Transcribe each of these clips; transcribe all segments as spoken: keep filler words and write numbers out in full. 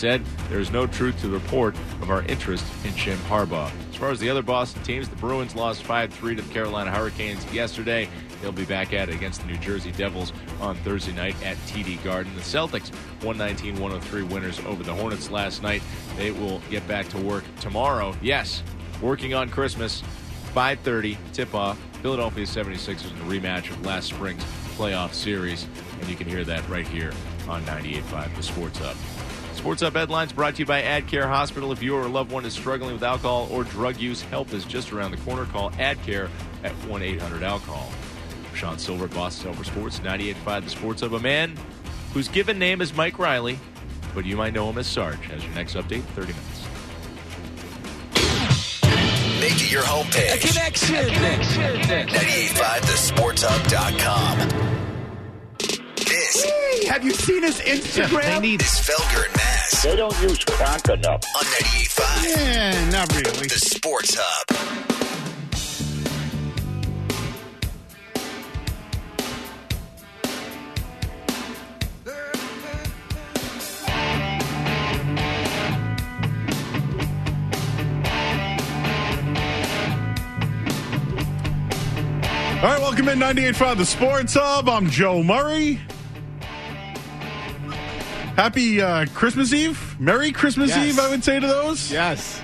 said, there is no truth to the report of our interest in Jim Harbaugh. As far as the other Boston teams, the Bruins lost five three to the Carolina Hurricanes yesterday. They'll be back at it against the New Jersey Devils on Thursday night at T D Garden. The Celtics, one nineteen to one oh three winners over the Hornets last night. They will get back to work tomorrow. Yes, working on Christmas, five thirty, tip-off. Philadelphia seventy-sixers in a rematch of last spring's playoff series. And you can hear that right here on ninety-eight point five, The Sports Hub. Sports Hub headlines brought to you by AdCare Hospital. If you or a loved one is struggling with alcohol or drug use, help is just around the corner. Call AdCare at one eight hundred alcohol. Sean Silver, Boston Silver Sports, ninety-eight point five, The Sports Hub. A man whose given name is Mike Riley, but you might know him as Sarge. Has your next update in thirty minutes. Make it your homepage. A connection. A connection. ninety-eight point five the sports hub dot com. This hey, have you seen his Instagram? is Felger and Mass. They don't use crack enough. On ninety-eight point five. Yeah, not really. The Sports Hub. All right, welcome in ninety-eight point five, The Sports Hub. I'm Joe Murray. Happy uh, Christmas Eve. Merry Christmas Yes. Eve, I would say to those. Yes.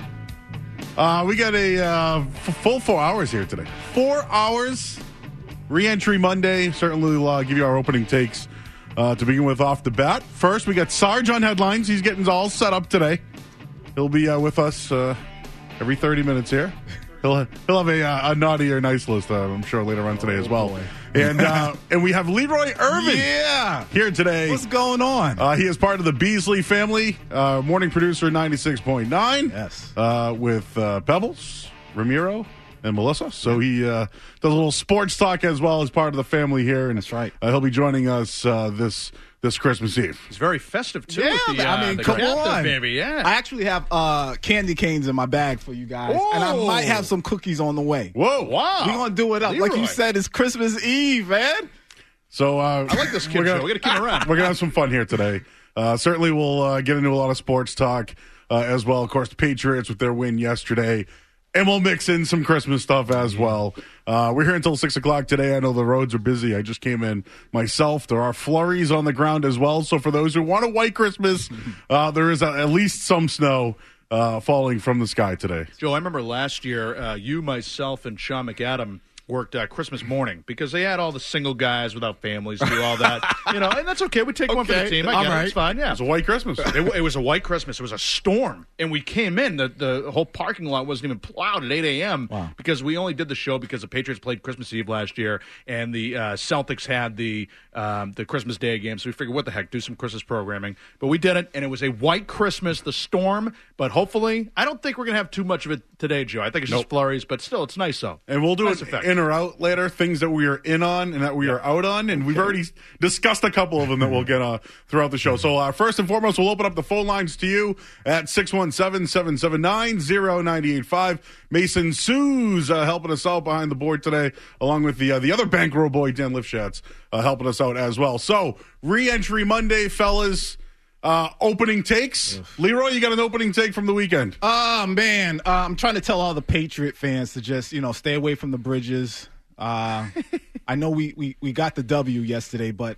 Uh, we got a uh, f- full four hours here today. Four hours. Re-entry Monday. Certainly we'll uh, give you our opening takes uh, to begin with off the bat. First, we got Sarge on headlines. He's getting all set up today. He'll be uh, with us uh, every thirty minutes here. He'll he'll have a, uh, a naughty or nice list, uh, I'm sure, later on today as well. boy. And uh, and we have Leroy Irvin Yeah. here today. What's going on? Uh, he is part of the Beasley family, uh, morning producer ninety-six point nine. Yes. Uh, with uh, Pebbles, Ramiro, and Melissa. So he uh, does a little sports talk as well as part of the family here. And That's right. Uh, he'll be joining us uh, this this Christmas Eve. It's very festive, too. Yeah, with the, I uh, mean, the come captain, on. baby. Yeah. I actually have uh, candy canes in my bag for you guys. And I Whoa. might have some cookies on the way. Whoa. Wow. We're going to do it up. Like Leroy. you said, it's Christmas Eve, man. So uh, I like this kid we're gonna- show. We got to keep him around. We're going to have some fun here today. Uh, certainly we'll uh, get into a lot of sports talk uh, as well. Of course, the Patriots with their win yesterday. And we'll mix in some Christmas stuff as well. Uh, we're here until six o'clock today. I know the roads are busy. I just came in myself. There are flurries on the ground as well. So for those who want a white Christmas, uh, there is a, at least some snow uh, falling from the sky today. Joe, I remember last year, uh, you, myself, and Sean McAdam worked uh, Christmas morning because they had all the single guys without families do all that. You know, and that's okay. We take one for the Okay. team. I All get it. right. It's fine, yeah. It's a white Christmas. It, it was a white Christmas. It was a storm, and we came in. The, the whole parking lot wasn't even plowed at eight a.m. Wow. because we only did the show because the Patriots played Christmas Eve last year, and the uh, Celtics had the um, the Christmas Day game. So we figured, what the heck, do some Christmas programming. But we did it, and it was a white Christmas, the storm. But hopefully, I don't think we're going to have too much of it today, Joe. I think it's just flurries, but still, it's nice, though. And we'll do Nice it effect. in or out later, things that we are in on and that we are out on. And we've already discussed a couple of them that we'll get uh, throughout the show. So uh, first and foremost, we'll open up the phone lines to you at six one seven, seven seven nine, zero nine eight five. Mason Sue's uh, helping us out behind the board today, along with the uh, the other bankroll boy, Dan Lifshatz, uh, helping us out as well. So, re-entry Monday, fellas. Uh, opening takes. Leroy, you got an opening take from the weekend. Oh, man. Uh, I'm trying to tell all the Patriot fans to just, you know, stay away from the bridges. Uh, I know we, we, we got the W yesterday, but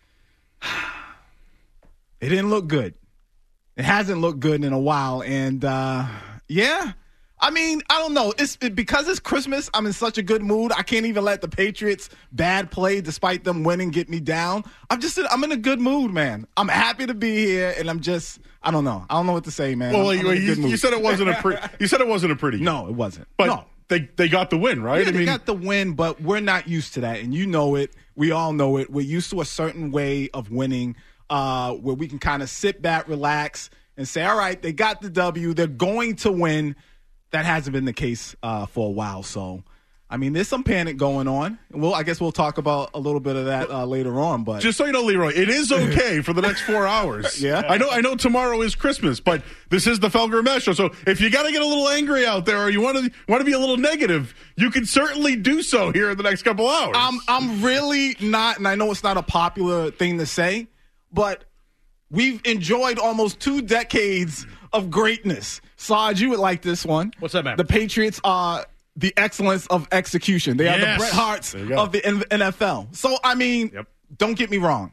it didn't look good. It hasn't looked good in a while. And, uh, yeah, I mean, I don't know. It's it, because it's Christmas, I'm in such a good mood. I can't even let the Patriots bad play, despite them winning, get me down. I'm just in, I'm in a good mood, man. I'm happy to be here, and I'm just, I don't know. I don't know what to say, man. Well, I'm, you, I'm in a you, good mood. you said it wasn't a pretty. You said it wasn't a pretty. No, it wasn't. but no. they they got the win, right? Yeah, I they mean, got the win, but we're not used to that, and you know it. We all know it. We're used to a certain way of winning, uh, where we can kind of sit back, relax, and say, "All right, they got the W. They're going to win." That hasn't been the case uh, for a while. So, I mean, there's some panic going on. And we'll, I guess we'll talk about a little bit of that uh, later on. But just so you know, Leroy, it is okay for the next four hours. Yeah. I know. I know tomorrow is Christmas, but this is the Felger and Mash show. So if you got to get a little angry out there, or you want to want to be a little negative, you can certainly do so here in the next couple hours. I'm I'm really not, and I know it's not a popular thing to say, but We've enjoyed almost two decades of greatness. Sarge, you would like this one. What's that, man? The Patriots are the excellence of execution. They are Yes. the Bret Harts of the N F L. So, I mean, Yep. don't get me wrong.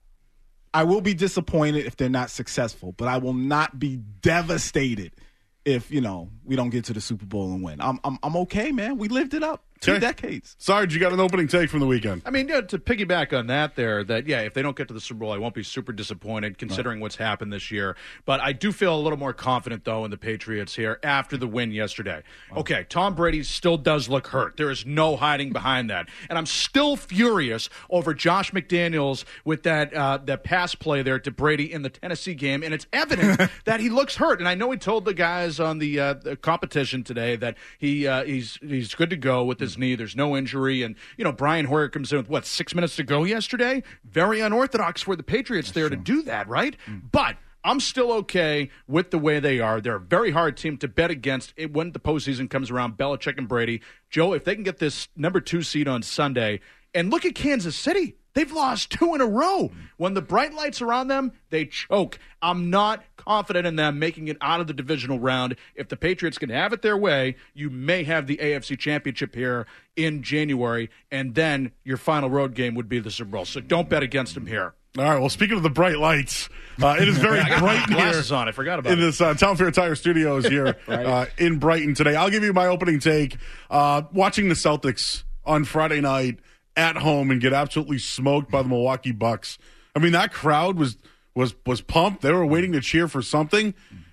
I will be disappointed if they're not successful, but I will not be devastated if, you know, we don't get to the Super Bowl and win. I'm I'm, I'm okay, man. We lived it up. Two Okay. decades. Sarge, you got an opening take from the weekend. I mean, yeah, to piggyback on that there, that, yeah, if they don't get to the Super Bowl, I won't be super disappointed considering what's happened this year. But I do feel a little more confident, though, in the Patriots here after the win yesterday. Okay, Tom Brady still does look hurt. There is no hiding behind that. And I'm still furious over Josh McDaniels with that uh, that pass play there to Brady in the Tennessee game. And it's evident that he looks hurt. And I know he told the guys on the, uh, the competition today that he uh, he's he's good to go with his knee. There's no injury. And, you know, Brian Hoyer comes in with, what, six minutes to go yesterday? Very unorthodox for the Patriots That's there true. to do that, right? Mm. But I'm still okay with the way they are. They're a very hard team to bet against it when the postseason comes around, Belichick and Brady. Joe, if they can get this number two seed on Sunday, and look at Kansas City. They've lost two in a row. When the bright lights are on them, they choke. I'm not confident in them making it out of the divisional round. If the Patriots can have it their way, you may have the A F C Championship here in January, and then your final road game would be the Super Bowl. So don't bet against them here. All right, well, speaking of the bright lights, uh, it is very I got bright my here. glasses on. I forgot about in it. this uh, Town Fair Tire Studios here Right. uh, in Brighton today. I'll give you my opening take. Uh, watching the Celtics on Friday night at home and get absolutely smoked by the Milwaukee Bucks. I mean, that crowd was was was pumped. They were waiting to cheer for something,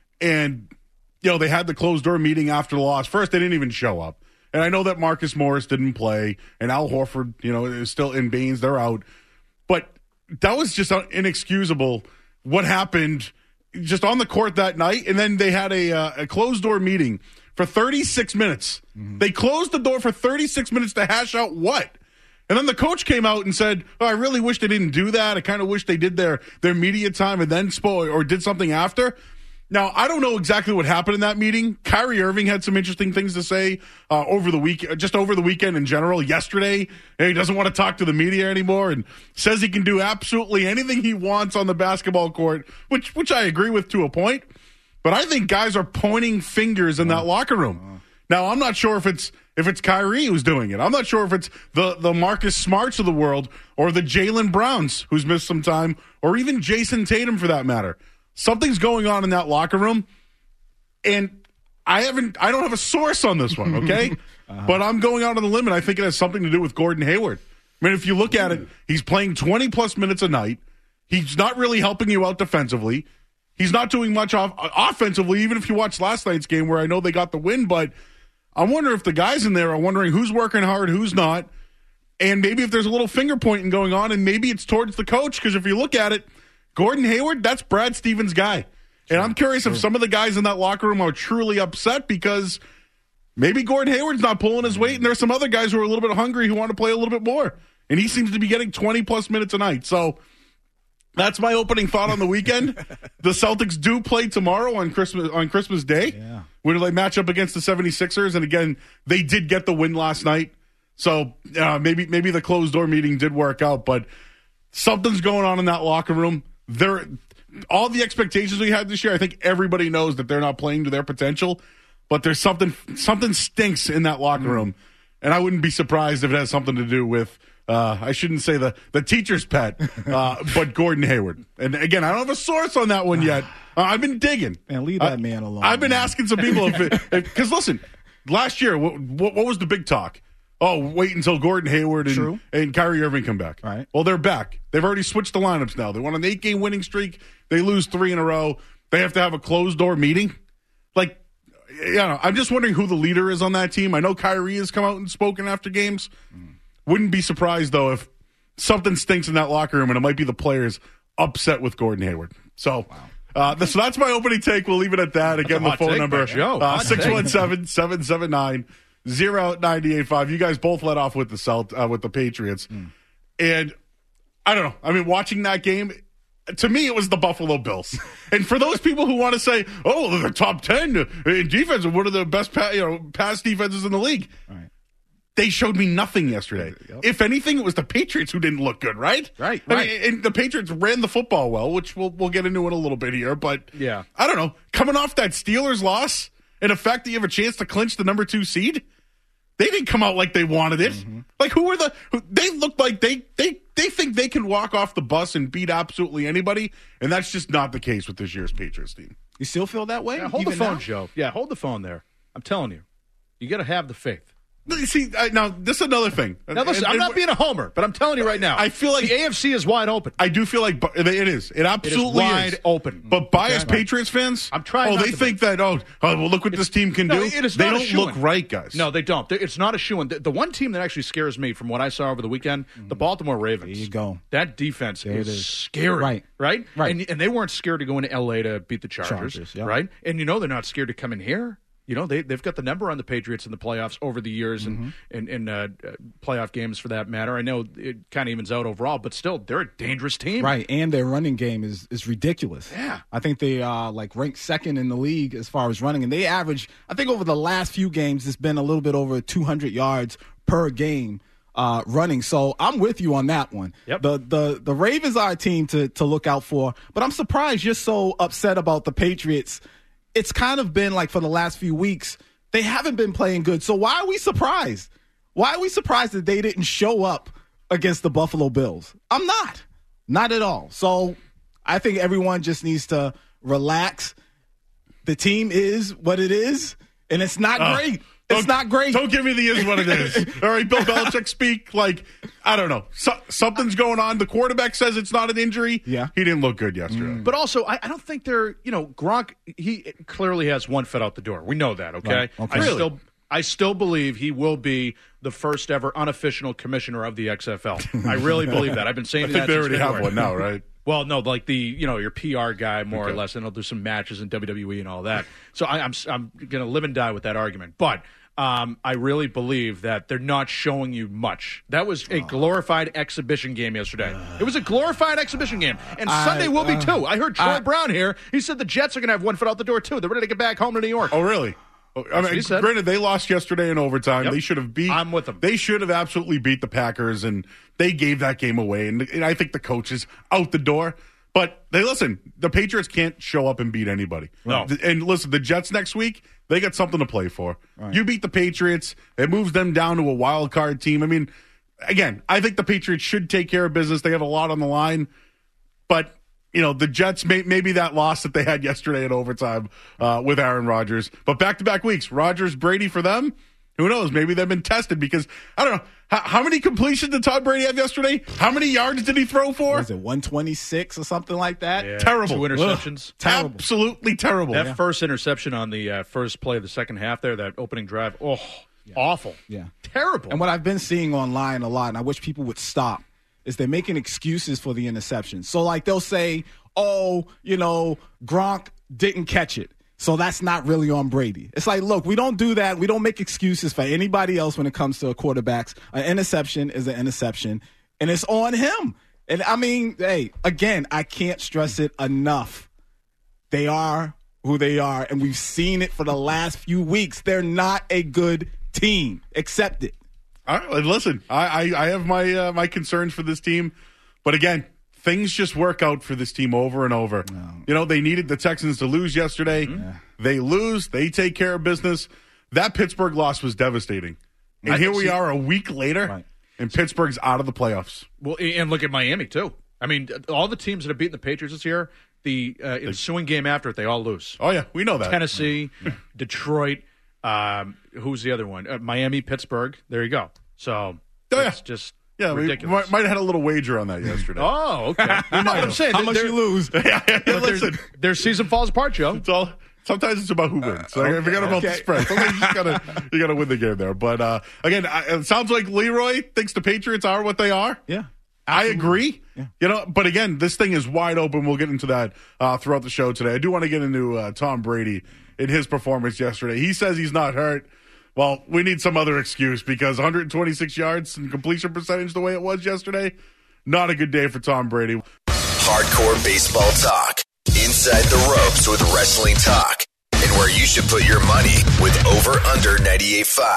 and you know they had the closed door meeting after the loss. First, they didn't even show up, and I know that Marcus Morris didn't play, and Al Horford, you know, is still in Baines. They're out, but that was just inexcusable. What happened just on the court that night, and then they had a uh, a closed door meeting for thirty-six minutes. Mm-hmm. They closed the door for thirty-six minutes to hash out what. And then the coach came out and said, oh, I really wish they didn't do that. I kind of wish they did their, their media time and then spoil or did something after. Now, I don't know exactly what happened in that meeting. Kyrie Irving had some interesting things to say uh, over the week, just over the weekend in general. Yesterday, he doesn't want to talk to the media anymore and says he can do absolutely anything he wants on the basketball court, which which I agree with to a point. But I think guys are pointing fingers in that locker room. Now, I'm not sure if it's if it's Kyrie who's doing it. I'm not sure if it's the, the Marcus Smarts of the world or the Jaylen Browns who's missed some time or even Jason Tatum for that matter. Something's going on in that locker room, and I haven't. I don't have a source on this one, okay? uh-huh. But I'm going out on the limb, and I think it has something to do with Gordon Hayward. I mean, if you look at it, he's playing twenty-plus minutes a night. He's not really helping you out defensively. He's not doing much off, offensively, even if you watch last night's game where I know they got the win, but I wonder if the guys in there are wondering who's working hard, who's not, and maybe if there's a little finger pointing going on, and maybe it's towards the coach, because if you look at it, Gordon Hayward, that's Brad Stevens' guy. And I'm curious if some of the guys in that locker room are truly upset because maybe Gordon Hayward's not pulling his weight, and there's some other guys who are a little bit hungry who want to play a little bit more. And he seems to be getting twenty-plus minutes a night. So that's my opening thought on the weekend. The Celtics do play tomorrow on Christmas on Christmas Day. Yeah. When they match up against the seventy-sixers. And again, they did get the win last night. So uh, maybe maybe the closed door meeting did work out, but something's going on in that locker room. They're, all the expectations we had this year, I think everybody knows that they're not playing to their potential, but there's something something stinks in that locker room. And I wouldn't be surprised if it has something to do with, uh, I shouldn't say the, the teacher's pet, uh, but Gordon Hayward. And again, I don't have a source on that one yet. Uh, I've been digging. Man, leave that uh, man alone. I've been man. asking some people if because listen, last year, what, what, what was the big talk? Oh, wait until Gordon Hayward and, True. and Kyrie Irving come back. Right. Well, they're back. They've already switched the lineups now. They won an eight-game winning streak. They lose three in a row. They have to have a closed-door meeting. Like, you know, I'm just wondering who the leader is on that team. I know Kyrie has come out and spoken after games. Mm. Wouldn't be surprised, though, if something stinks in that locker room, and it might be the players upset with Gordon Hayward. So, wow. uh, so that's my opening take. We'll leave it at that. Again, the phone number, uh, six one seven, seven seven nine Zero nine eight five. You guys both led off with the Celt uh, with the Patriots, mm. and I don't know. I mean, watching that game, to me, it was the Buffalo Bills. And for those people who want to say, "Oh, they're the top ten in defense and one of the best, pa- you know, pass defenses in the league," right. they showed me nothing yesterday. Yep. If anything, it was the Patriots who didn't look good, right? Right, I right. mean, and the Patriots ran the football well, which we'll we'll get into in a little bit here. But yeah, I don't know. Coming off that Steelers loss and the fact that you have a chance to clinch the number two seed, they didn't come out like they wanted it. Mm-hmm. Like who were the? Who, they looked like they they they think they can walk off the bus and beat absolutely anybody, and that's just not the case with this year's Patriots team. You still feel that way? Yeah, hold Even the phone, now? Joe. Yeah, hold the phone there. I'm telling you, you got to have the faith. See, I, now this is another thing. Now listen, And- I'm and- not being a homer, but I'm telling you right now, I feel like the A F C is wide open. I do feel like bu- it is. It absolutely It is wide open. But biased Okay. Patriots fans, I'm trying Oh, not they to think that. Oh, oh, well, look what this team can No, do. it is they not a don't shoo-in. look right, guys. No, they don't. It's not a shoo-in. The, the one team that actually scares me from what I saw over the weekend, the Baltimore Ravens. There you go. That defense There is, it is. scary. Right. Right? Right. And, and they weren't scared to go into L A to beat the Chargers. Chargers, yeah. Right? And you know they're not scared to come in here. You know, they, they've got the number on the Patriots in the playoffs over the years and in, in uh, playoff games for that matter. I know it kind of evens out overall, but still, they're a dangerous team. Right, and their running game is is ridiculous. Yeah. I think they uh like ranked second in the league as far as running, and they average. I think over the last few games, it's been a little bit over two hundred yards per game uh, running. So I'm with you on that one. Yep. The the the Ravens are a team to to look out for, but I'm surprised you're so upset about the Patriots. It's kind of been like for the last few weeks, they haven't been playing good. So why are we surprised? Why are we surprised that they didn't show up against the Buffalo Bills? I'm not. Not at all. So I think everyone just needs to relax. The team is what it is, and it's not Uh, great. It's don't- not great. Don't give me the is what it is. All right, Bill Belichick speak like, I don't know. So, something's going on. The quarterback says it's not an injury. Yeah. He didn't look good yesterday. But also, I, I don't think they're, you know, Gronk, he clearly has one foot out the door. We know that, okay? Right, okay. I Really? still I still believe he will be the first ever unofficial commissioner of the X F L. I really believe that. I've been saying I that think they since already have February. one now, right? Well, no, like the, you know, your P R guy, more Okay. or less. I know there's some matches in W W E and all that. So I, I'm I'm going to live and die with that argument. But um, I really believe that they're not showing you much. That was a glorified exhibition game yesterday. It was a glorified exhibition game. And I- Sunday will be uh, too. I heard Troy I- Brown here. He said the Jets are going to have one foot out the door too. They're ready to get back home to New York. Oh, really? I what mean, he said. granted, they lost yesterday in overtime. Yep. They should have beat. I'm with them. They should have absolutely beat the Packers, and they gave that game away. And, and I think the coach is out the door. But they listen. The Patriots can't show up and beat anybody. No. And listen, the Jets next week, they got something to play for. You beat the Patriots, it moves them down to a wild card team. I mean, again, I think the Patriots should take care of business. They have a lot on the line, but. You know, the Jets, may, maybe that loss that they had yesterday in overtime uh, with Aaron Rodgers. But back-to-back weeks, Rodgers, Brady for them, who knows? Maybe they've been tested because, I don't know, how, how many completions did Todd Brady have yesterday? How many yards did he throw for? Was it one twenty-six or something like that? Yeah, Terrible. Two interceptions. Terrible. Absolutely terrible. That first interception on the uh, first play of the second half there, that opening drive, oh, awful. Yeah. Terrible. And what I've been seeing online a lot, and I wish people would stop, is they're making excuses for the interception. So, like, they'll say, oh, you know, Gronk didn't catch it, so that's not really on Brady. It's like, look, we don't do that. We don't make excuses for anybody else when it comes to quarterbacks. An interception is an interception, and it's on him. And, I mean, hey, again, I can't stress it enough. They are who they are, and we've seen it for the last few weeks. They're not a good team. Accept it. All right, listen, I, I, I have my uh, my concerns for this team, but again, things just work out for this team over and over. No. You know, they needed the Texans to lose yesterday. Mm-hmm. They lose. They take care of business. That Pittsburgh loss was devastating. And I here we see- are a week later, Right. and Pittsburgh's out of the playoffs. Well, and look at Miami, too. I mean, all the teams that have beaten the Patriots this year, the uh, ensuing game after it, they all lose. Oh, yeah, we know that. Tennessee, Detroit, um, who's the other one? Uh, Miami, Pittsburgh. There you go. So Oh, yeah. it's just Yeah, we ridiculous. might, might have had a little wager on that yesterday. Oh, okay. You know what I'm saying? How much They're- you lose? yeah, yeah, but their- listen, Their season falls apart, Joe. it's all. Sometimes it's about who wins. So I forget about the okay. spread. Sometimes you just gotta you gotta win the game there. But uh, again, I, it sounds like Leroy thinks the Patriots are what they are. Yeah. I agree. Yeah. You know, but again, this thing is wide open. We'll get into that uh, throughout the show today. I do want to get into uh, Tom Brady in his performance yesterday. He says he's not hurt. Well, we need some other excuse because one hundred twenty-six yards and completion percentage the way it was yesterday, not a good day for Tom Brady. Hardcore baseball talk. Inside the ropes with wrestling talk. And where you should put your money with Over Under ninety-eight point five.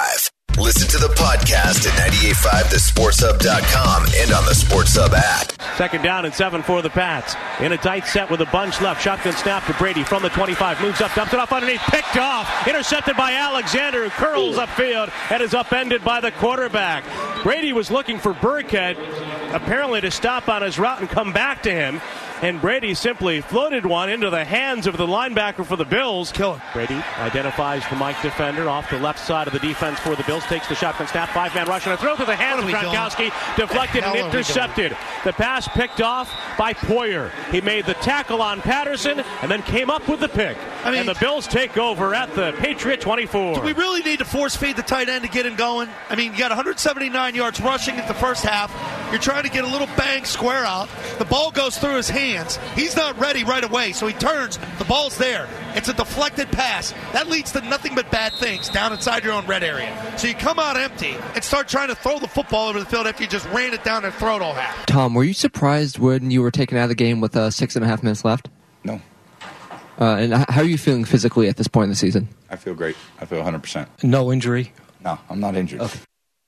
Listen to the podcast at nine eight five the sports hub dot com and on the Sports Hub app. Second down and seven for the Pats. In a tight set with a bunch left. Shotgun snap to Brady from the twenty-five. Moves up, dumps it off underneath. Picked off. Intercepted by Alexander, who curls upfield and is upended by the quarterback. Brady was looking for Burkhead, apparently to stop on his route and come back to him. And Brady simply floated one into the hands of the linebacker for the Bills. Kill him. Brady identifies the Mike defender off the left side of the defense for the Bills. Takes the shotgun snap. Five-man rush and a throw to the hands of Gronkowski. Deflected and intercepted. The pass picked off by Poyer. He made the tackle on Patterson and then came up with the pick. I mean, and the Bills take over at the Patriot twenty-four. Do we really need to force feed the tight end to get him going? I mean, you got one hundred seventy-nine yards rushing in the first half. You're trying to get a little bang square out. The ball goes through his hands. He's not ready right away, so he turns. The ball's there. It's a deflected pass. That leads to nothing but bad things down inside your own red area. So you come out empty and start trying to throw the football over the field after you just ran it down their throat all half. Tom, were you surprised when you were taken out of the game with uh, six and a half minutes left? No. Uh, and how are you feeling physically at this point in the season? I feel great. I feel one hundred percent. No injury? No, I'm not injured. Okay.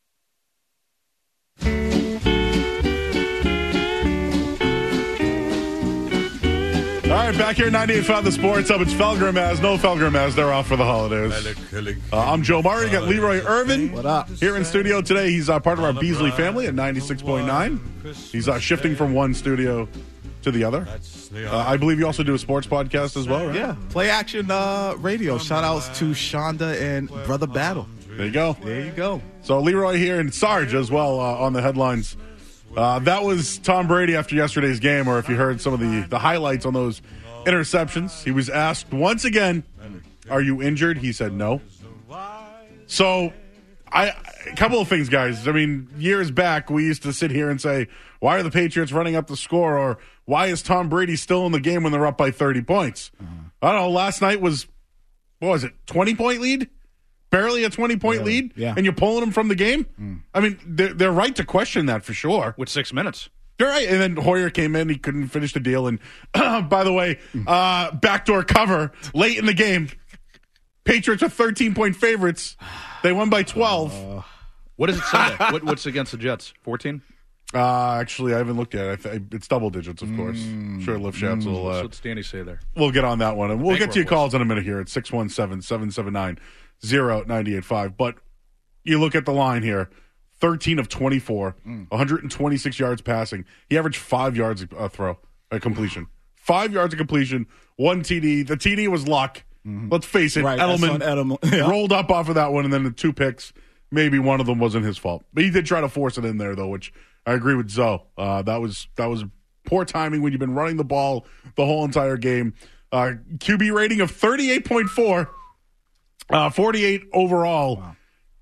All right, back here at ninety-eight point five The Sports Hub. It's Felger Maz. No Felger Maz. They're off for the holidays. Uh, I'm Joe Murray. Got Leroy Irvin. What up? Here in studio today. He's uh, part of our Beasley family at ninety-six point nine. He's uh, shifting from one studio to the other. Uh, I believe you also do a sports podcast as well, right? Yeah, Play Action uh, Radio. Shout outs to Shonda and Brother Battle. There you go. There you go. So Leroy here and Sarge as well uh, on the headlines. Uh, that was Tom Brady after yesterday's game, or if you heard some of the, the highlights on those interceptions. He was asked once again, are you injured? He said no. So, I a couple of things, guys. I mean, years back, we used to sit here and say, why are the Patriots running up the score? Or why is Tom Brady still in the game when they're up by thirty points? Uh-huh. I don't know. Last night was, what was it, twenty-point lead? Barely a twenty-point yeah. lead? Yeah. And you're pulling them from the game? Mm. I mean, they're, they're right to question that for sure. With six minutes. You're right. And then Hoyer came in. He couldn't finish the deal. And by the way, uh, backdoor cover late in the game. Patriots are thirteen-point favorites. They won by twelve. Uh, what does it say? what, what's against the Jets? fourteen? Uh, actually, I haven't looked at it. I th- it's double digits, of course. Mm. Sure, Lift Shots will. Uh, What's Danny say there? We'll get on that one. And we'll Bank get to your calls in a minute here at six one seven, seven seven nine, zero nine eight five. But you look at the line here. thirteen of twenty-four, mm. one hundred twenty-six yards passing. He averaged five yards a throw, a completion. Five yards of completion, one T D. The T D was luck. Mm-hmm. Let's face it. Right, Edelman, Edelman. Yeah. rolled up off of that one, and then the two picks. Maybe one of them wasn't his fault. But he did try to force it in there, though, which I agree with Zoe. Uh, that was that was poor timing when you've been running the ball the whole entire game. Uh, Q B rating of thirty-eight point four, uh, forty-eight overall. Wow.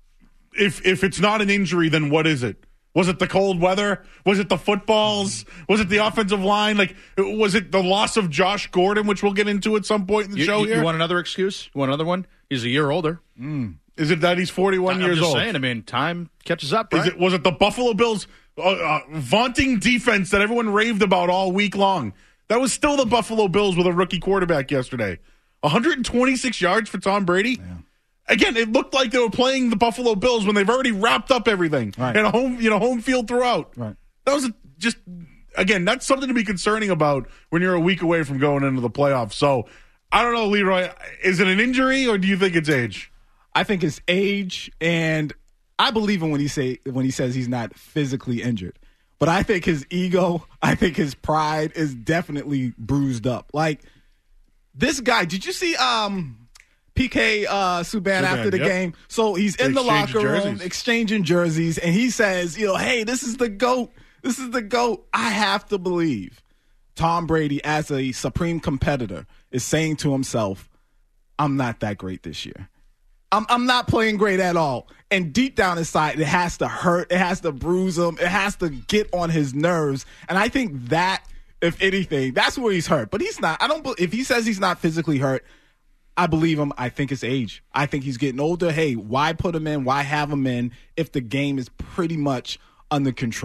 If if it's not an injury, then what is it? Was it the cold weather? Was it the footballs? Was it the offensive line? Like, was it the loss of Josh Gordon, which we'll get into at some point in the you, show you, here? You want another excuse? You want another one? He's a year older. Mm. Is it that he's forty-one I'm years just old? saying, I mean, time catches up, right? Is it, was it the Buffalo Bills uh, uh, vaunting defense that everyone raved about all week long? That was still the Buffalo Bills with a rookie quarterback yesterday. one hundred twenty-six yards for Tom Brady. Yeah. Again, it looked like they were playing the Buffalo Bills when they've already wrapped up everything right. and a home, you know, home field throughout. Right. That was a, just again, that's something to be concerning about when you're a week away from going into the playoffs. So I don't know, Leroy, is it an injury or do you think it's age? I think it's age, and I believe him when he say when he says he's not physically injured. But I think his ego, I think his pride is definitely bruised up. Like this guy, did you see um, P K uh, Subban, Subban after the yep. game? So he's in the locker room jerseys. exchanging jerseys, and he says, "You know, hey, this is the GOAT. This is the GOAT." I have to believe Tom Brady, as a supreme competitor, is saying to himself, "I'm not that great this year. I'm, I'm not playing great at all." And deep down inside, it has to hurt. It has to bruise him. It has to get on his nerves. And I think that, if anything, that's where he's hurt. But he's not. I don't. If he says he's not physically hurt, I believe him. I think it's age. I think he's getting older. Hey, why put him in? Why have him in if the game is pretty much under control?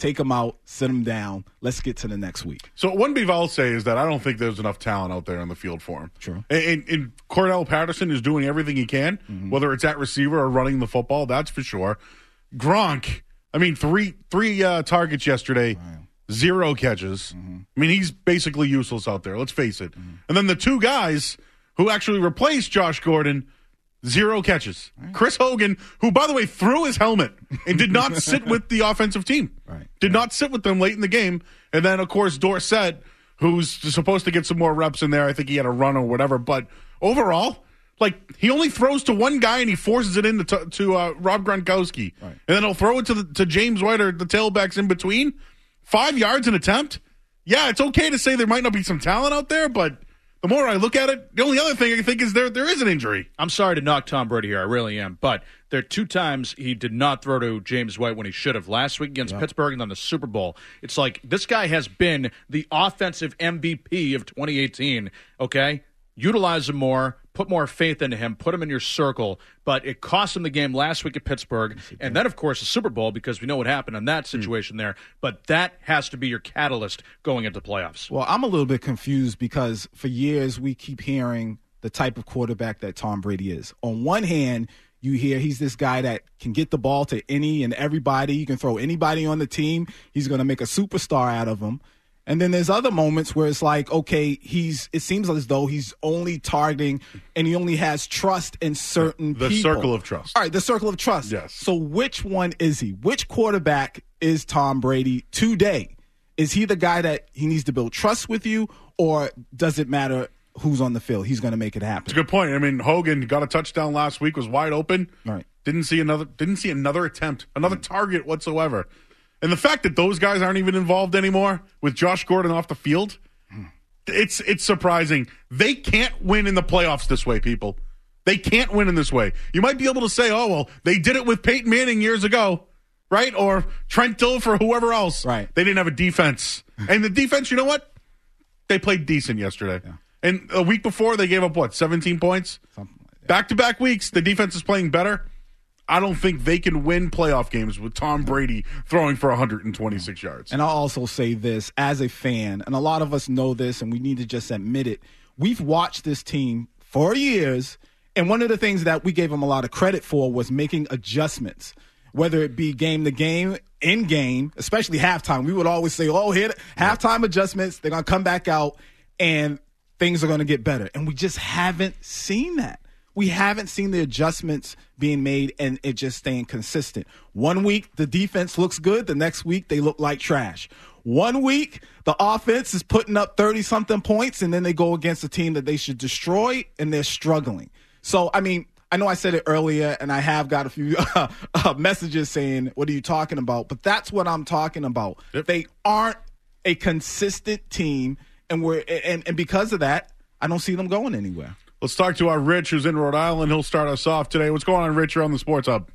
take them out, sit them down. Let's get to the next week. So one beef I'll say is that I don't think there's enough talent out there in the field for him. True. And, and, and Cordell Patterson is doing everything he can, mm-hmm. whether it's at receiver or running the football, that's for sure. Gronk, I mean, three three uh, targets yesterday, wow. zero catches. Mm-hmm. I mean, he's basically useless out there, let's face it. Mm-hmm. And then the two guys who actually replaced Josh Gordon, zero catches. Right. Chris Hogan, who, by the way, threw his helmet and did not sit with the offensive team. Right. Did right. not sit with them late in the game. And then, of course, Dorsett, who's supposed to get some more reps in there. I think he had a run or whatever. But overall, like, he only throws to one guy and he forces it in to, to uh, Rob Gronkowski. Right. And then he'll throw it to, the, to James White or the tailbacks in between. Five yards an attempt. Yeah, it's okay to say there might not be some talent out there, but the more I look at it, the only other thing I think is there there is an injury. I'm sorry to knock Tom Brady here. I really am. But there are two times he did not throw to James White when he should have. Last week against yeah. Pittsburgh and then the Super Bowl. It's like this guy has been the offensive M V P of twenty eighteen, okay? Utilize him more, put more faith into him, put him in your circle. But it cost him the game last week at Pittsburgh. And then, of course, the Super Bowl because we know what happened in that situation mm. there. But that has to be your catalyst going into playoffs. Well, I'm a little bit confused because for years we keep hearing the type of quarterback that Tom Brady is. On one hand, you hear he's this guy that can get the ball to any and everybody. You can throw anybody on the team. He's going to make a superstar out of them. And then there's other moments where it's like, okay, he's. It seems as though he's only targeting and he only has trust in certain the people. The circle of trust. All right, the circle of trust. Yes. So which one is he? Which quarterback is Tom Brady today? Is he the guy that he needs to build trust with you, or does it matter who's on the field? He's going to make it happen. It's a good point. I mean, Hogan got a touchdown last week, was wide open. All right. Didn't see another. Didn't see another attempt, another mm-hmm. target whatsoever. And the fact that those guys aren't even involved anymore with Josh Gordon off the field, it's it's surprising. They can't win in the playoffs this way, people. They can't win in this way. You might be able to say, oh, well, they did it with Peyton Manning years ago, right? Or Trent Dilfer or whoever else. Right. They didn't have a defense. And the defense, you know what? They played decent yesterday. Yeah. And a week before, they gave up, what, seventeen points? Something like that. Back-to-back weeks, the defense is playing better. I don't think they can win playoff games with Tom Brady throwing for one hundred twenty-six yards. And I'll also say this, as a fan, and a lot of us know this, and we need to just admit it, we've watched this team for years, and one of the things that we gave them a lot of credit for was making adjustments, whether it be game to game, in game, especially halftime. We would always say, oh, here, halftime adjustments, they're going to come back out, and things are going to get better. And we just haven't seen that. We haven't seen the adjustments being made and it just staying consistent. One week, the defense looks good. The next week, they look like trash. One week, the offense is putting up thirty-something points, and then they go against a team that they should destroy, and they're struggling. So, I mean, I know I said it earlier, and I have got a few uh, uh, messages saying, what are you talking about? But that's what I'm talking about. Yep. They aren't a consistent team, and we're and, and because of that, I don't see them going anywhere. Let's talk to our Rich, who's in Rhode Island. He'll start us off today. What's going on, Rich? You're on the Sports Hub.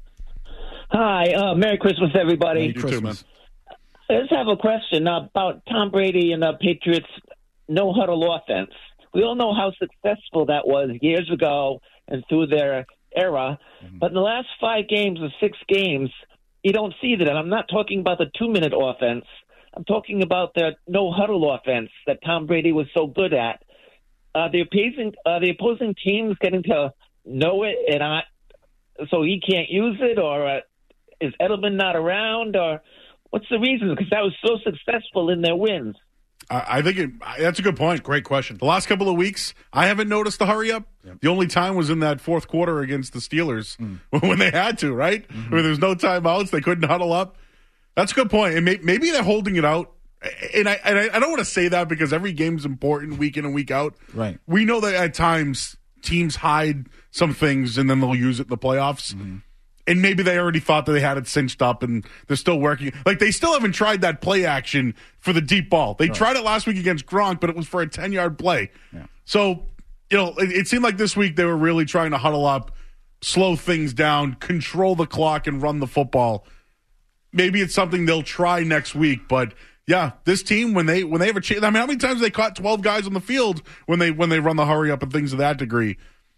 Hi. Uh, Merry Christmas, everybody. Merry Christmas. I just have a question about Tom Brady and the Patriots' no-huddle offense. We all know how successful that was years ago and through their era. Mm-hmm. But in the last five games or six games, you don't see that. And I'm not talking about the two-minute offense. I'm talking about the no-huddle offense that Tom Brady was so good at. Uh, the opposing uh, the opposing team's getting to know it, and I, so he can't use it, or uh, is Edelman not around, or what's the reason? Because that was so successful in their wins. I, I think it, that's a good point. Great question. The last couple of weeks, I haven't noticed the hurry up. Yep. The only time was in that fourth quarter against the Steelers mm. when they had to, right? Mm-hmm. Where there's no timeouts, they couldn't huddle up. That's a good point, and may, maybe they're holding it out. And I and I don't want to say that because every game's important week in and week out. Right. We know that at times teams hide some things and then they'll use it in the playoffs. Mm-hmm. And maybe they already thought that they had it cinched up and they're still working. Like, they still haven't tried that play action for the deep ball. They right. tried it last week against Gronk, but it was for a ten-yard play. Yeah. So, you know, it, it seemed like this week they were really trying to huddle up, slow things down, control the clock, and run the football. Maybe it's something they'll try next week, but yeah, this team, when they when they have a chance, I mean, how many times they caught twelve guys on the field when they when they run the hurry up and things of that degree?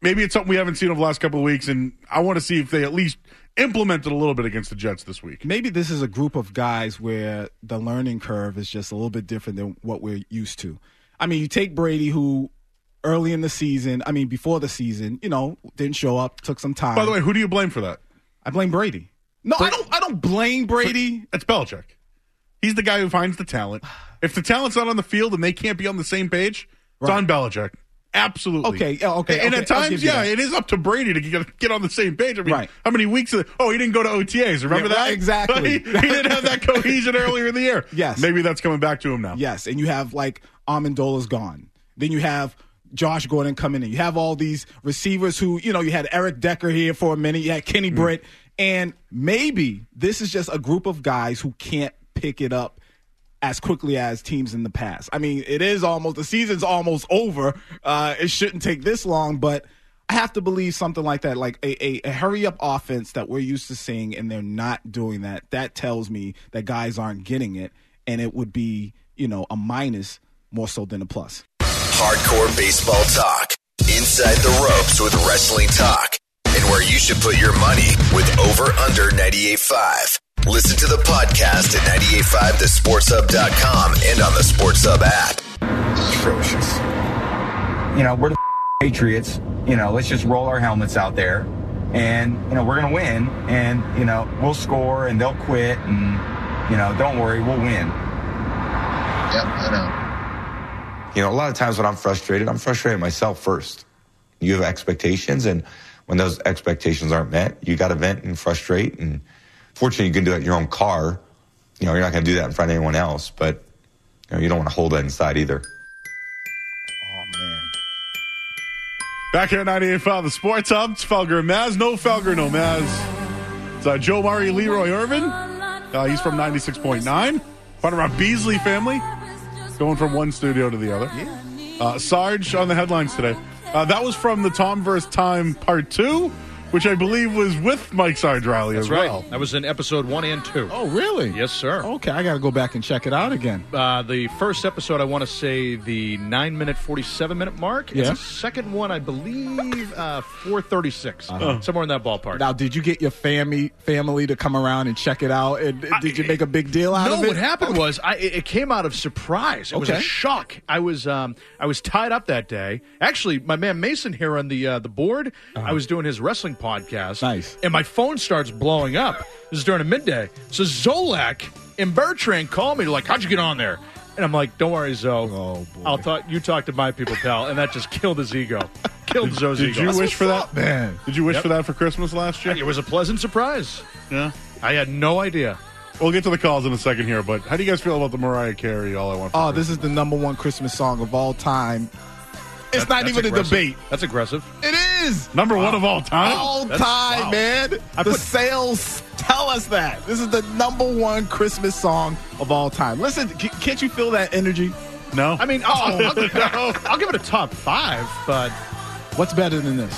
maybe it's something we haven't seen over the last couple of weeks, and I want to see if they at least implement it a little bit against the Jets this week. Maybe this is a group of guys where the learning curve is just a little bit different than what we're used to. I mean, you take Brady, who early in the season, I mean, before the season, you know, didn't show up, took some time. By the way, who do you blame for that? I blame Brady. No, Bra- I don't. I don't blame Brady. It's Belichick. He's the guy who finds the talent. If the talent's not on the field and they can't be on the same page, it's right. on Belichick. Absolutely. Okay. Yeah, okay. And okay, at times, yeah, it is up to Brady to get, get on the same page. I mean, right. how many weeks? Of, oh, he didn't go to O T As. Remember yeah, that? Right, exactly. he, he didn't have that cohesion earlier in the year. Yes. Maybe that's coming back to him now. Yes. And you have like Amendola's gone. Then you have Josh Gordon coming in. You have all these receivers who, you know, you had Eric Decker here for a minute. You had Kenny mm. Britt. And maybe this is just a group of guys who can't pick it up as quickly as teams in the past. I mean, it is almost, the season's almost over. Uh, it shouldn't take this long, but I have to believe something like that, like a, a, a hurry-up offense that we're used to seeing, and they're not doing that. That tells me that guys aren't getting it, and it would be, you know, a minus more so than a plus. Hardcore baseball talk. Inside the ropes with wrestling talk. And where you should put your money with Over Under ninety-eight point five. Listen to the podcast at nine eight five the sports hub dot com and on the Sports Hub app. Atrocious. You know, we're the Patriots. You know, let's just roll our helmets out there. And, you know, we're going to win. And, you know, we'll score and they'll quit. And, you know, don't worry, we'll win. Yep, I know. You know, a lot of times when I'm frustrated, I'm frustrated myself first. You have expectations, and when those expectations aren't met, you got to vent and frustrate. And fortunately, you can do it in your own car. You know, you're not going to do that in front of anyone else, but you know, you don't want to hold that inside either. Oh, man. Back here at ninety-eight point five, the Sports Hub. It's Felger and Maz. No Felger, no Maz. It's uh, Joe Murray, Leroy Irvin. Uh, he's from ninety-six point nine. Part of our Beasley family. Going from one studio to the other. Yeah. Uh, Sarge on the headlines today. Uh, that was from the Tom versus. Time Part two, which I believe was with Mike Sarge Riley That's as right. well. That was in episode one and two. Oh, really? Yes, sir. Okay, I got to go back and check it out again. Uh, the first episode, I want to say the nine minute, forty-seven minute mark. Yeah. And the second one, I believe, uh, four thirty-six. Uh-huh. Somewhere in that ballpark. Now, did you get your family family to come around and check it out? And I, did you make a big deal out no, of it? what happened was I, it came out of surprise. It was Okay. a shock. I was um, I was tied up that day. Actually, my man Mason here on the uh, the board, Uh-huh. I was doing his wrestling podcast. Nice. And my phone starts blowing up. This is during a midday. So Zolak and Bertrand call me. They're like, how'd you get on there? And I'm like, don't worry, Zoe. Oh, boy. I'll talk. You talk to my people, pal. And that just killed his ego. Killed Zoe's Did ego. you That's wish what's for up, that? man. Did you wish Yep. for that for Christmas last year? It was a pleasant surprise. Yeah. I had no idea. We'll get to the calls in a second here, but how do you guys feel about the Mariah Carey All I Want for Oh, Christmas? this is the number one Christmas song of all time. It's That- not that's even aggressive. a debate. That's aggressive. It is. Number one of all time? All That's- time, wow. man. I the put- sales tell us that. This is the number one Christmas song of all time. Listen, c- can't you feel that energy? No. I mean, oh, I'll, No. I'll give it a top five, but What's better than this?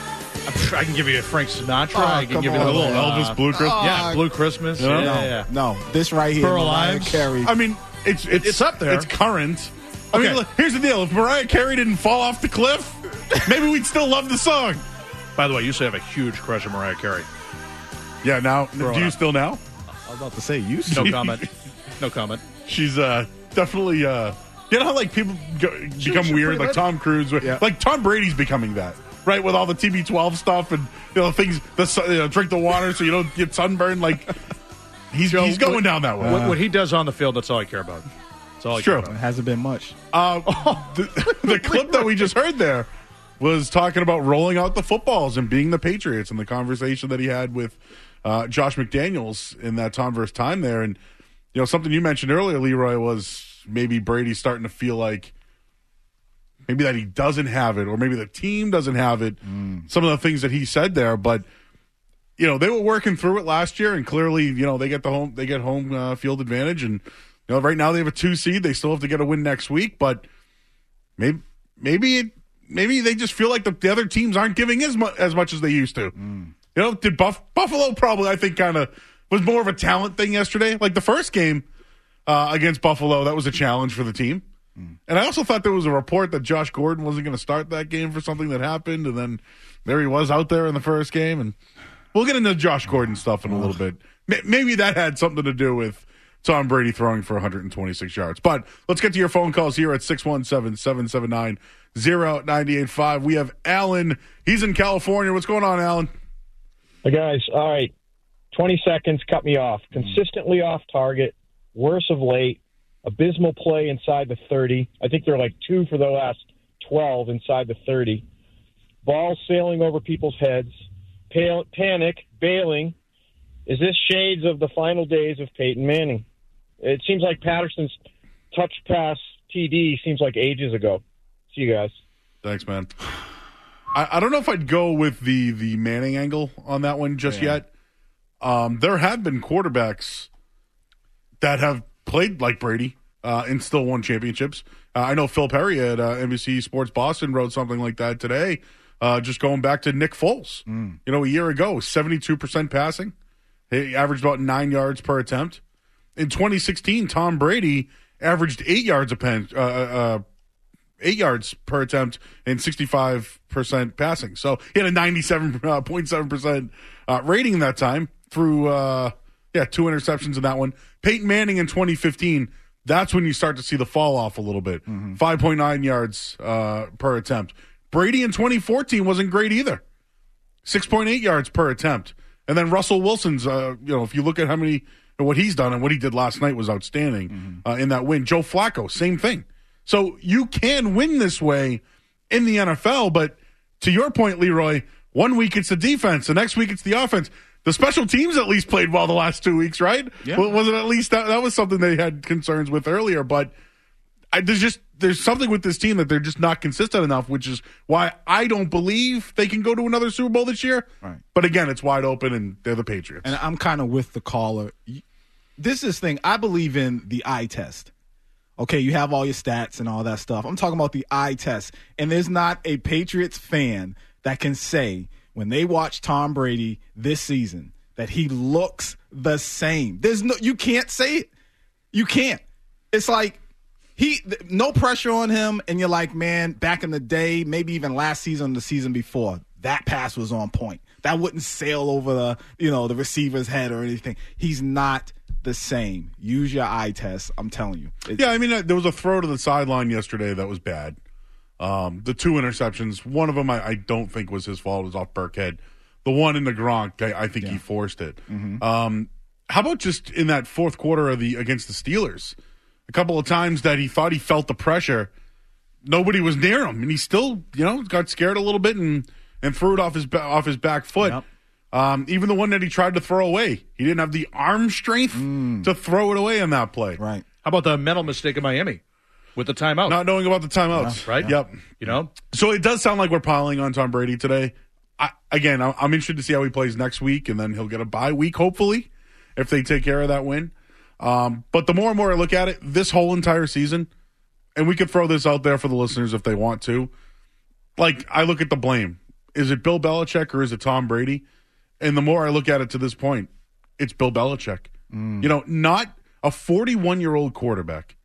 I can give you a Frank Sinatra. Oh, I can come give you on, a little man. Elvis Blue Christmas? Yeah, Blue Christmas. No. Yeah, no, yeah, yeah. no. This right here, Pearl Mariah Ives. Carey. I mean, it's, it's It's up there. It's current. I Okay. mean, look, here's the deal. If Mariah Carey didn't fall off the cliff, maybe we'd still love the song. By the way, you used to have a huge crush on Mariah Carey. Yeah, now, Throw do it you up. still now? I was about to say you. No comment. No comment. She's uh, definitely, uh, you know how like people go, become she's weird, pretty like lit. Tom Cruise, Yeah. like Tom Brady's becoming that, right? With all the T B twelve stuff and you know things, the sun- you know, drink the water so you don't get sunburned. Like he's Joe, he's going what- down that way. What, what he does on the field, that's all I care about. That's all I It's care true. It about. hasn't been much. Uh, the, the clip that we just heard there was talking about rolling out the footballs and being the Patriots and the conversation that he had with uh, Josh McDaniels in that Tom versus. Time there. And, you know, something you mentioned earlier, Leroy, was maybe Brady's starting to feel like maybe that he doesn't have it or maybe the team doesn't have it. Mm. Some of the things that he said there. But, you know, they were working through it last year and clearly, you know, they get the home, they get home uh, field advantage. And, you know, right now they have a two seed. They still have to get a win next week, but maybe, maybe it, Maybe they just feel like the, the other teams aren't giving as much as much as they used to. Mm. You know, did Buff, Buffalo probably I think kind of was more of a talent thing yesterday. Like the first game uh, against Buffalo, that was a challenge for the team. Mm. And I also thought there was a report that Josh Gordon wasn't going to start that game for something that happened, and then there he was out there in the first game. And we'll get into Josh Gordon stuff in a little bit. Maybe that had something to do with Tom Brady throwing for one hundred twenty-six yards. But let's get to your phone calls here at six one seven, seven seven nine, zero nine eight five. We have Alan. He's in California. What's going on, Alan? Hey, guys. All right. twenty seconds, cut me off. Consistently off target, worse of late, abysmal play inside the thirty. I think they're like two for the last twelve inside the thirty. Balls sailing over people's heads. Pa- panic, bailing. Is this shades of the final days of Peyton Manning? It seems like Patterson's touch pass T D seems like ages ago. See you guys. Thanks, man. I, I don't know if I'd go with the, the Manning angle on that one just yeah. yet. Um, there have been quarterbacks that have played like Brady uh, and still won championships. Uh, I know Phil Perry at uh, N B C Sports Boston wrote something like that today, uh, just going back to Nick Foles. Mm. You know, a year ago, seventy-two percent passing. He averaged about nine yards per attempt. In twenty sixteen, Tom Brady averaged eight yards a pen, uh, uh, eight yards per attempt and sixty-five percent passing. So he had a ninety-seven point seven percent uh, rating that time through, uh, yeah, two interceptions in that one. Peyton Manning in twenty fifteen, that's when you start to see the fall off a little bit. Mm-hmm. five point nine yards uh, per attempt. Brady in twenty fourteen wasn't great either. six point eight yards per attempt. And then Russell Wilson's, uh, you know, if you look at how many, what he's done and what he did last night was outstanding mm-hmm. uh, in that win. Joe Flacco, same thing. So you can win this way in the N F L, but to your point, Leroy, one week it's the defense, the next week it's the offense. The special teams at least played well the last two weeks, right? Yeah. Well, was it at least that, that was something they had concerns with earlier, but I, there's just there's something with this team that they're just not consistent enough, which is why I don't believe they can go to another Super Bowl this year. Right. But again, it's wide open, and they're the Patriots. And I'm kind of with the caller. This is thing. I believe in the eye test. Okay, you have all your stats and all that stuff. I'm talking about the eye test. And there's not a Patriots fan that can say when they watch Tom Brady this season that he looks the same. There's no, you can't say it. You can't. It's like, He no pressure on him, and you're like, man, back in the day, maybe even last season, the season before, that pass was on point. That wouldn't sail over the, you know, the receiver's head or anything. He's not the same. Use your eye test. I'm telling you. It's, yeah, I mean, uh, there was a throw to the sideline yesterday that was bad. Um, the two interceptions, one of them I, I don't think was his fault. It was off Burkhead. The one in the Gronk, I, I think yeah. he forced it. Mm-hmm. Um, how about just in that fourth quarter of the against the Steelers? A couple of times that he thought he felt the pressure, nobody was near him, and he still, you know, got scared a little bit and, and threw it off his off his back foot. Yep. Um, even the one that he tried to throw away, he didn't have the arm strength mm. to throw it away on that play. Right. How about the mental mistake in Miami with the timeout? Not knowing about the timeouts, yeah. right? Yep. You know, so it does sound like we're piling on Tom Brady today. I, again, I'm interested to see how he plays next week, and then he'll get a bye week, hopefully, if they take care of that win. Um, but the more and more I look at it, this whole entire season, and we could throw this out there for the listeners if they want to, like, I look at the blame. Is it Bill Belichick or is it Tom Brady? And the more I look at it to this point, it's Bill Belichick. Mm. You know, not a forty-one-year-old quarterback.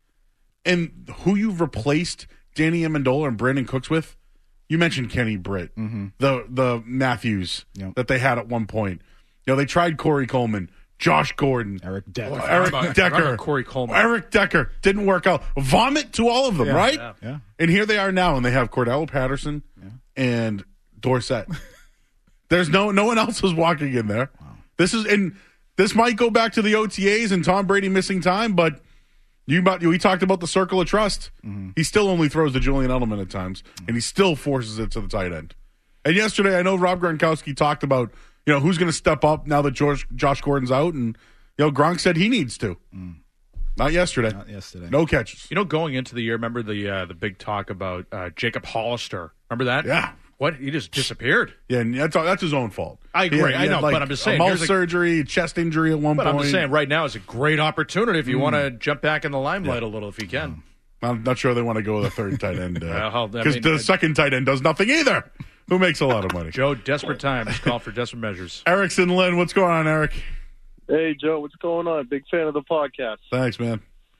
And who you've replaced Danny Amendola and Brandon Cooks with, you mentioned Kenny Britt, mm-hmm. the the Matthews yep. that they had at one point. You know, they tried Corey Coleman, Josh Gordon, Eric Decker, oh, Eric about, Decker, Corey Coleman, Eric Decker didn't work out. Vomit to all of them, yeah, right? Yeah. yeah. And here they are now, and they have Cordell Patterson yeah. and Dorsett. There's no no one else is walking in there. Wow. This is and this might go back to the O T As and Tom Brady missing time, but you we talked about the circle of trust. Mm-hmm. He still only throws to Julian Edelman at times, mm-hmm. and he still forces it to the tight end. And yesterday, I know Rob Gronkowski talked about, you know, who's going to step up now that George, Josh Gordon's out, and, you know, Gronk said he needs to. Mm. Not yesterday. Not yesterday. No catches. You know, going into the year, remember the uh, the big talk about uh, Jacob Hollister? Remember that? Yeah. What? He just disappeared. Yeah, and that's that's his own fault. I agree. Had, I know, like but I'm just saying. A mouth a, surgery, chest injury at one but point. But I'm just saying, right now is a great opportunity if you mm. want to jump back in the limelight yeah. a little, if you can. I'm not sure they want to go with a third tight end because uh, well, the I, second tight end does nothing either. Who makes a lot of money? Joe, desperate times call for desperate measures. Eric's in Lynn. What's going on, Eric? Hey, Joe. What's going on? Big fan of the podcast. Thanks, man.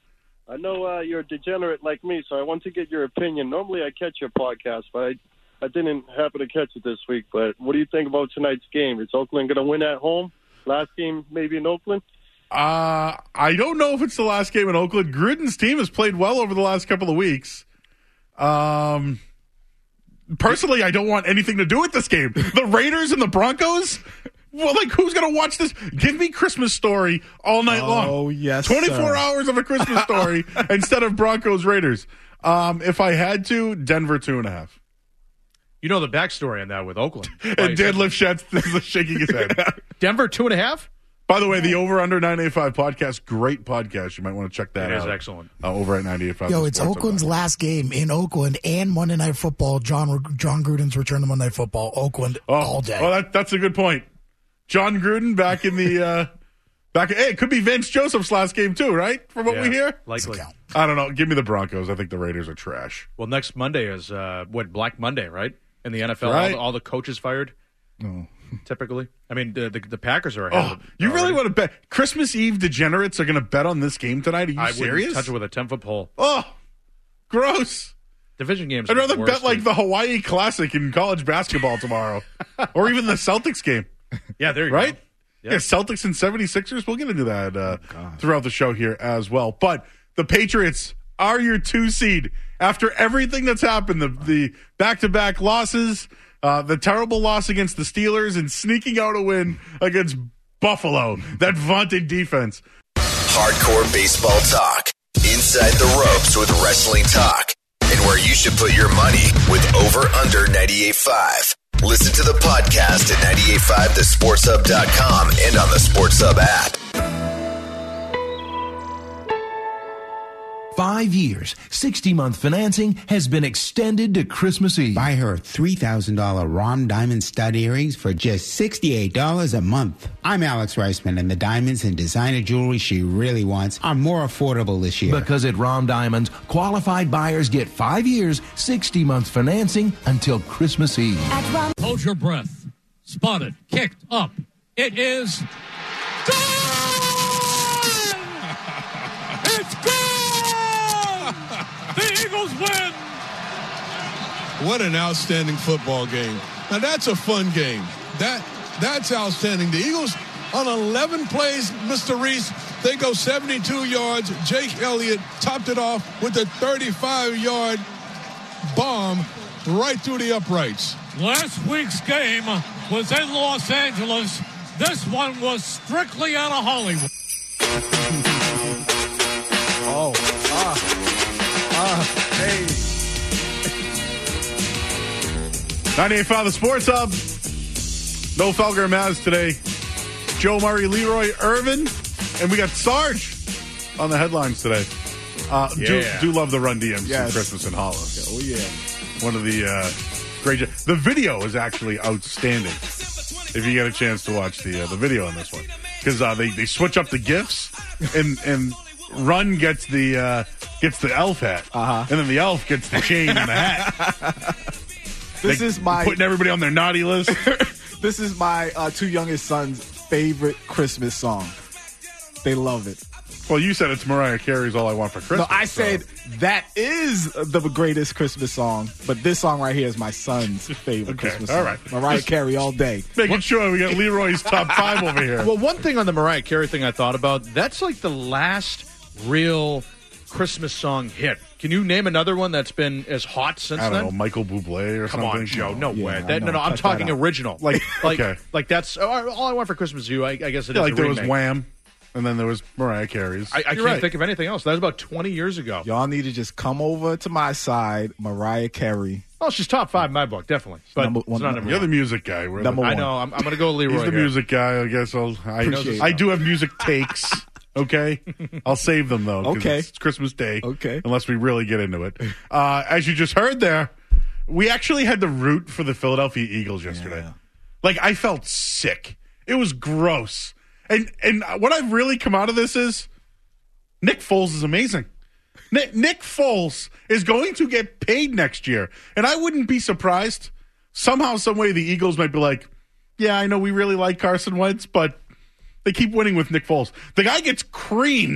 I know uh, you're a degenerate like me, so I want to get your opinion. Normally I catch your podcast, but I, I didn't happen to catch it this week. But what do you think about tonight's game? Is Oakland going to win at home? Last game maybe in Oakland? Uh, I don't know if it's the last game in Oakland. Gruden's team has played well over the last couple of weeks. Um, personally, I don't want anything to do with this game. The Raiders and the Broncos? Well, like, who's going to watch this? Give me Christmas Story all night Oh, long. Oh, yes, twenty-four sir. hours of a Christmas Story instead of Broncos Raiders. Um, if I had to, Denver two and a half. You know the backstory on that with Oakland. And Dan Lifshatz is shaking his head. Denver two and a half? By the way, the Over Under nine eighty-five podcast, great podcast. You might want to check that It out. is excellent. Uh, over at nine eighty-five. Yo, it's Oakland's last game in Oakland and Monday Night Football. John John Gruden's return to Monday Night Football. Oakland oh, all day. Oh, that, that's a good point. John Gruden back in the uh, back. Hey, it could be Vince Joseph's last game too, right? From what Yeah, we hear, likely. I don't know. Give me the Broncos. I think the Raiders are trash. Well, next Monday is uh, what Black Monday, right? In the N F L, Right. all, the, all the coaches fired. No. Typically, I mean the the, the Packers are ahead. Oh, of it you really already. want to bet? Christmas Eve degenerates are going to bet on this game tonight? Are you I serious? wouldn't touch it with a ten foot pole. Oh, gross. Division games. I'd are rather the bet worst, like dude. the Hawaii Classic in college basketball tomorrow, or even the Celtics game. Yeah, there you right? go. Yeah. Yeah. Celtics and seventy-sixers. We'll get into that uh, throughout the show here as well. But the Patriots are your two seed after everything that's happened. The the back-to-back losses, uh, the terrible loss against the Steelers, and sneaking out a win against Buffalo. That vaunted defense. Hardcore baseball talk. Inside the ropes with wrestling talk. And where you should put your money with Over Under ninety-eight point five. Listen to the podcast at nine eight five the sports hub dot com and on the Sports Hub app. Five years, sixty-month financing has been extended to Christmas Eve. Buy her three thousand dollars Rom Diamond stud earrings for just sixty-eight dollars a month. I'm Alex Reisman, and the diamonds and designer jewelry she really wants are more affordable this year. Because at Rom Diamonds, qualified buyers get five years, sixty months financing until Christmas Eve. Hold your breath. Spotted. Kicked up. It is gone! It's gone! The Eagles win! What an outstanding football game. Now, that's a fun game. That That's outstanding. The Eagles, on eleven plays, Mister Reese, they go seventy-two yards. Jake Elliott topped it off with a thirty-five-yard bomb right through the uprights. Last week's game was in Los Angeles. This one was strictly out of Hollywood. Oh, ah, ah, hey. ninety-eight point five The Sports Hub. No Felger and Maz today. Joe Murray, Leroy Irvin, and we got Sarge on the headlines today. Uh, do, Yeah. do love the Run D Ms Yes. for Christmas and Hollis. Oh, yeah. One of the uh, great. The video is actually outstanding. If you get a chance to watch the uh, the video on this one, because uh, they they switch up the gifs, and and Run gets the uh, gets the elf hat, uh-huh. and then the elf gets the chain and the hat. This They- is my putting everybody on their naughty list. This is my uh, two youngest sons' favorite Christmas song. They love it. Well, you said it's Mariah Carey's "All I Want for Christmas." No, I so- said that is the greatest Christmas song, but this song right here is my son's favorite Okay, Christmas all song. right. Mariah Just Carey all day. making sure we got Leroy's top five over here. Well, one thing on the Mariah Carey thing I thought about, that's like the last real Christmas song hit. Can you name another one that's been as hot since I don't then? know, Michael Bublé or Come something. on, Joe. No Yeah, way. I That, no, know. no, I'm Cut that talking out. original. Like, like, okay. like that's oh, All I Want for Christmas Is You. I, I guess it Yeah, is like a there was remake. Wham, and then there was Mariah Carey's. I, I You're can't right. think of anything else. That was about twenty years ago. Y'all need to just come over to my side, Mariah Carey. Oh, she's top five in my book, definitely. But Number it's one- not number You're one. the music guy. We're Number the, I one. know. I'm, I'm going to go Leroy He's the here. music guy. I guess I'll. I, Appreciate I it. do have music takes. Okay, I'll save them though. 'cause Okay. it's, it's Christmas Day. Okay. unless we really get into it. Uh, as you just heard there, we actually had to root for the Philadelphia Eagles yesterday. Yeah. Like I felt sick. It was gross. And and what I've really come out of this is Nick Foles is amazing. Nick, Nick Foles is going to get paid next year, and I wouldn't be surprised. Somehow, some way, the Eagles might be like, "Yeah, I know we really like Carson Wentz, but." They keep winning with Nick Foles. The guy gets creamed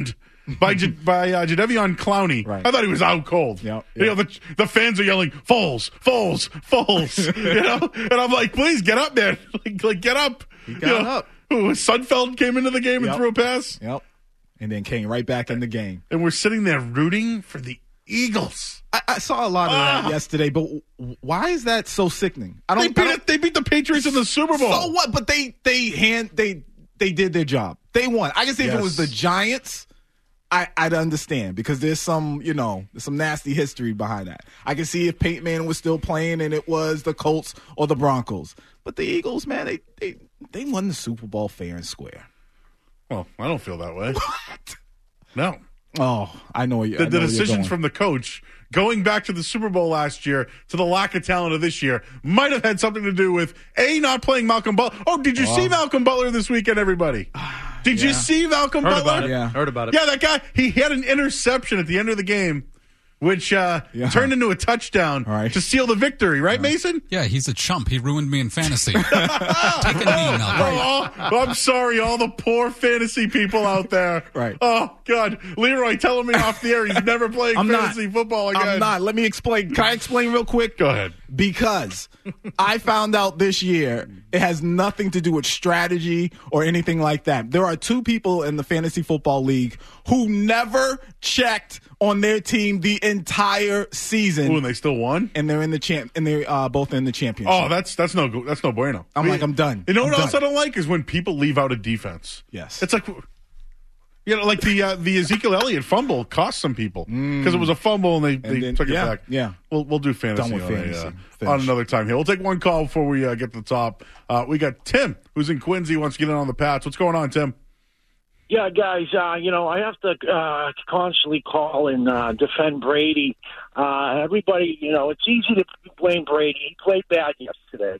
by J- by uh, Jadeveon Clowney. Right. I thought he was out cold. Yep, You know, yep. the, the fans are yelling, Foles, Foles, Foles. you know? And I'm like, please get up, man. like, like, get up. He got up. Who, Sudfeld came into the game and Yep. threw a pass? Yep. And then came right back in the game. And we're sitting there rooting for the Eagles. I, I saw a lot of Ah. that yesterday, but w- why is that so sickening? I They don't. beat, I don't it, they beat the Patriots in the Super Bowl. So what? But they they hand they they did their job. They won. I can see if Yes. it was the Giants, I, I'd understand because there's some you know there's some nasty history behind that. I can see if Peyton Manning was still playing and it was the Colts or the Broncos. But the Eagles, man, they they they won the Super Bowl fair and square. Well, I don't feel that way. What? No. Oh, I know you. The, I know the where you're decisions going. from the coach going back to the Super Bowl last year to the lack of talent of this year might have had something to do with A, not playing Malcolm Butler. Oh, did you Oh. see Malcolm Butler this weekend, everybody? Did you Yeah. see Malcolm Heard Butler? about it. Yeah. Heard about it. Yeah, that guy, he had an interception at the end of the game, which uh, Yeah. turned into a touchdown right. to seal the victory, right, Mason? Yeah, he's a chump. He ruined me in fantasy. Take a knee, Malcolm. Oh, oh, I'm sorry, all the poor fantasy people out there. Right. Oh, God. Leroy telling me off the air he's never playing I'm not. fantasy football again. I'm not. Let me explain. Can I explain real quick? Go ahead. Because I found out this year it has nothing to do with strategy or anything like that. There are two people in the fantasy football league who never checked on their team the entire season. Ooh, and they still won? And they're in the champ and they're uh, both in the championship. Oh, that's that's no go- that's no bueno. I'm like, I'm done. You know I'm what else done. I don't like is when people leave out a defense. Yes. It's like, you know, like the uh, the Ezekiel Elliott fumble cost some people because it was a fumble and they, they And then- took it yeah, back. yeah. We'll we'll do fantasy, Done with on, a, fantasy. uh, Finish. on another time here. We'll take one call before we uh, get to the top. Uh, we got Tim, who's in Quincy, wants to get in on the Pats. What's going on, Tim? Yeah, guys, uh, you know, I have to uh, constantly call and uh, defend Brady. Uh, everybody, you know, it's easy to blame Brady. He played bad yesterday.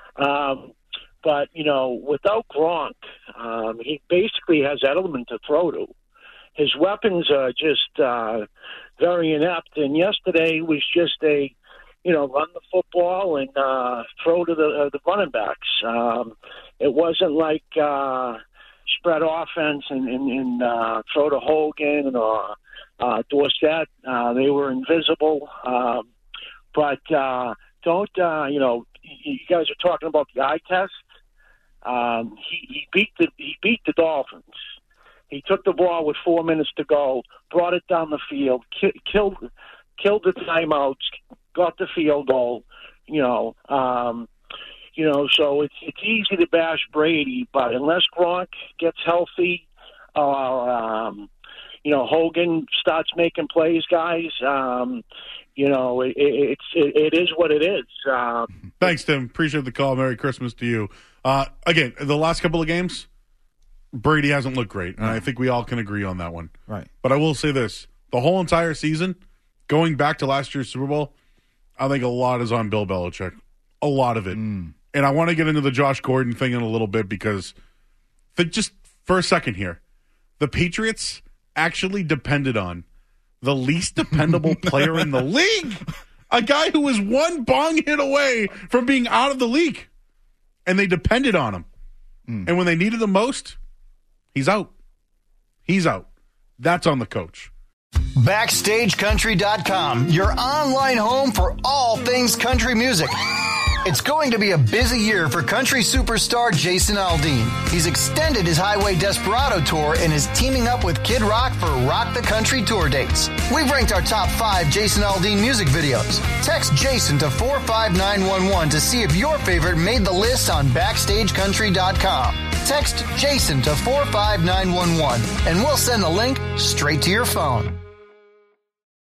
Um, but, you know, without Gronk, um, he basically has Edelman to throw to. His weapons are just uh, very inept. And yesterday was just a, you know, run the football and uh, throw to the, uh, the running backs. Um, it wasn't like... Uh, spread offense and, and, and uh, throw to Hogan or uh, Dorsett. Uh, they were invisible. Um, but uh, don't, uh, you know, you guys are talking about the eye test. Um, he, he beat the he beat the Dolphins. He took the ball with four minutes to go, brought it down the field, ki- killed killed the timeouts, got the field goal. You know, um, You know, so it's it's easy to bash Brady, but unless Gronk gets healthy, or um, you know Hogan starts making plays, guys, um, you know it, it, it's it, it is what it is. Um, Thanks, Tim. Appreciate the call. Merry Christmas to you. Uh, again, the last couple of games, Brady hasn't looked great, and I think we all can agree on that one. Right. But I will say this: the whole entire season, going back to last year's Super Bowl, I think a lot is on Bill Belichick. A lot of it. Mm. And I want to get into the Josh Gordon thing in a little bit because the, just for a second here, the Patriots actually depended on the least dependable player in the league, a guy who was one bong hit away from being out of the league, and they depended on him. Mm. And when they needed him most, he's out. He's out. That's on the coach. Backstage Country dot com, your online home for all things country music. It's going to be a busy year for country superstar Jason Aldean. He's extended his Highway Desperado tour and is teaming up with Kid Rock for Rock the Country tour dates. We've ranked our top five Jason Aldean music videos. Text Jason to four five nine one one to see if your favorite made the list on Backstage Country dot com. Text Jason to four five nine one one and we'll send the link straight to your phone.